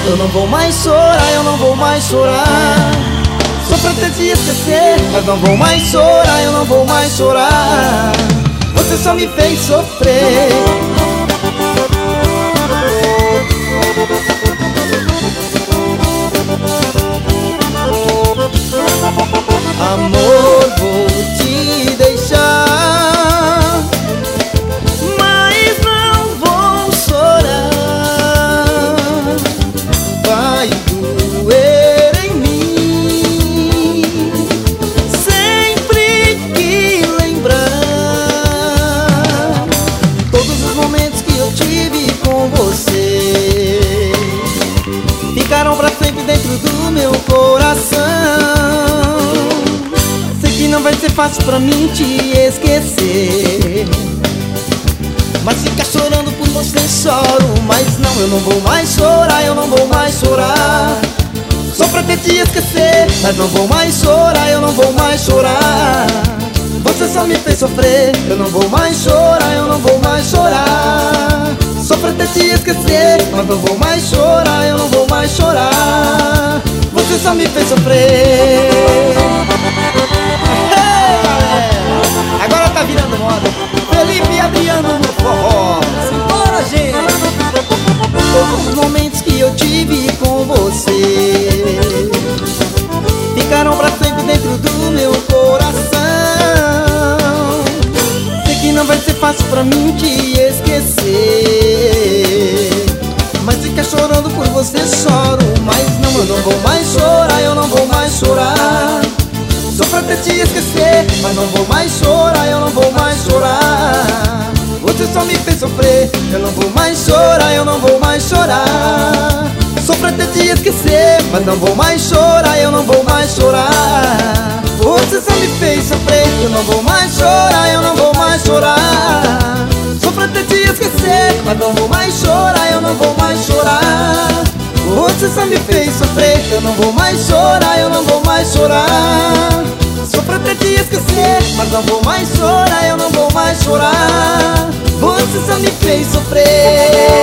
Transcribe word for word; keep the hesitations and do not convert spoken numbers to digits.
Eu não vou mais chorar, eu não vou mais chorar. Só pra ter te esquecer, mas não vou mais chorar, eu não vou mais chorar. Você só me fez sofrer. Amor, vou te deixar, mas não vou chorar. Vai doer em mim sempre que lembrar todos os momentos que eu tive com você. Ficaram pra sempre dentro do meu coração. Não vai ser fácil pra mim te esquecer, mas ficar chorando por você choro. Mas não, eu não vou mais chorar, eu não vou mais chorar. Só pra ter te esquecer, mas não vou mais chorar, eu não vou mais chorar. Você só me fez sofrer. Eu não vou mais chorar, eu não vou mais chorar. Só pra ter te esquecer, mas não vou mais chorar, eu não vou mais chorar. Você só me fez sofrer. Agora tá virando moda Felipe e Adriano no forró. Simbora, gente! Todos os momentos que eu tive com você ficaram pra sempre dentro do meu coração. Sei que não vai ser fácil pra mim te esquecer, mas ficar chorando por você choro. Mas não, eu não vou mais chorar, eu não vou mais chorar. Só pra ter te esquecer, mas não vou mais chorar, eu não vou mais chorar. Você só me fez sofrer. Eu não vou mais chorar, eu não vou mais chorar. Só pra ter te esquecer, mas não vou mais chorar, eu não vou mais chorar. Você só me fez sofrer. Eu não vou mais chorar, eu não vou mais chorar. Só pra ter te esquecer, mas não vou mais chorar, eu não vou mais chorar. Você só me fez sofrer. Eu não vou mais chorar, eu não vou mais chorar. Só pra ter te esquecer, mas não vou mais chorar, eu não vou mais chorar. Você só me fez sofrer.